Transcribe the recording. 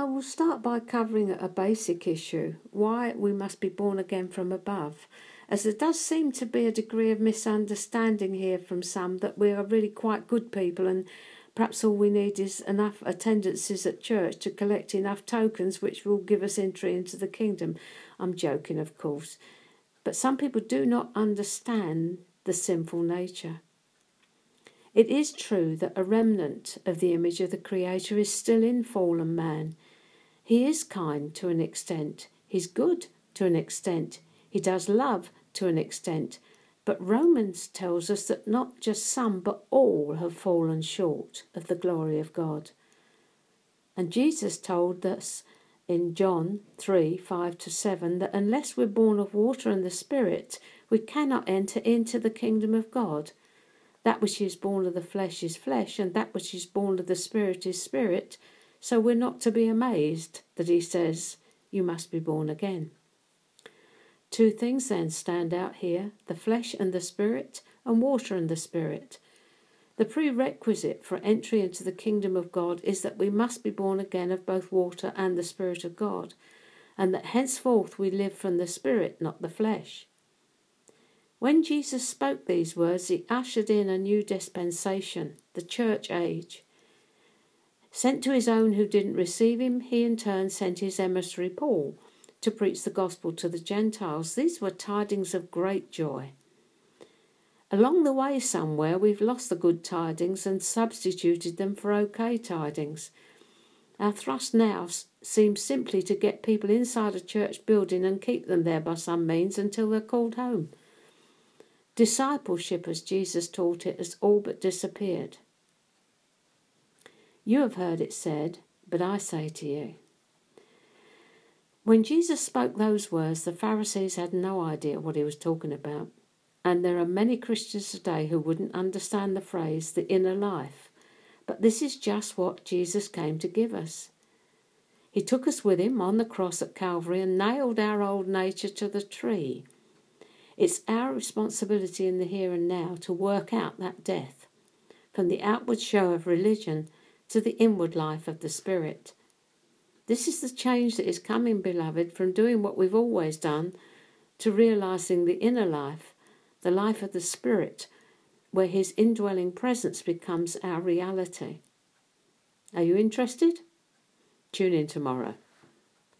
I will start by covering a basic issue, why we must be born again from above, as there does seem to be a degree of misunderstanding here from some that we are really quite good people and perhaps all we need is enough attendances at church to collect enough tokens which will give us entry into the kingdom. I'm joking, of course. But some people do not understand the sinful nature. It is true that a remnant of the image of the Creator is still in fallen man. He is kind to an extent. He's good to an extent. He does love to an extent. But Romans tells us that not just some, but all have fallen short of the glory of God. And Jesus told us in John 3:5-7 that unless we're born of water and the Spirit, we cannot enter into the kingdom of God. That which is born of the flesh is flesh, and that which is born of the Spirit is spirit. So we're not to be amazed that he says, you must be born again. Two things then stand out here, the flesh and the spirit, and water and the spirit. The prerequisite for entry into the kingdom of God is that we must be born again of both water and the Spirit of God, and that henceforth we live from the Spirit, not the flesh. When Jesus spoke these words, he ushered in a new dispensation, the church age. Sent to his own who didn't receive him, he in turn sent his emissary Paul to preach the gospel to the Gentiles. These were tidings of great joy. Along the way somewhere we've lost the good tidings and substituted them for okay tidings. Our thrust now seems simply to get people inside a church building and keep them there by some means until they're called home. Discipleship, as Jesus taught it, has all but disappeared. You have heard it said, but I say to you. When Jesus spoke those words, the Pharisees had no idea what he was talking about. And there are many Christians today who wouldn't understand the phrase, the inner life. But this is just what Jesus came to give us. He took us with him on the cross at Calvary and nailed our old nature to the tree. It's our responsibility in the here and now to work out that death, from the outward show of religion to the inward life of the Spirit. This is the change that is coming, beloved, from doing what we've always done to realising the inner life, the life of the Spirit, where his indwelling presence becomes our reality. Are you interested? Tune in tomorrow.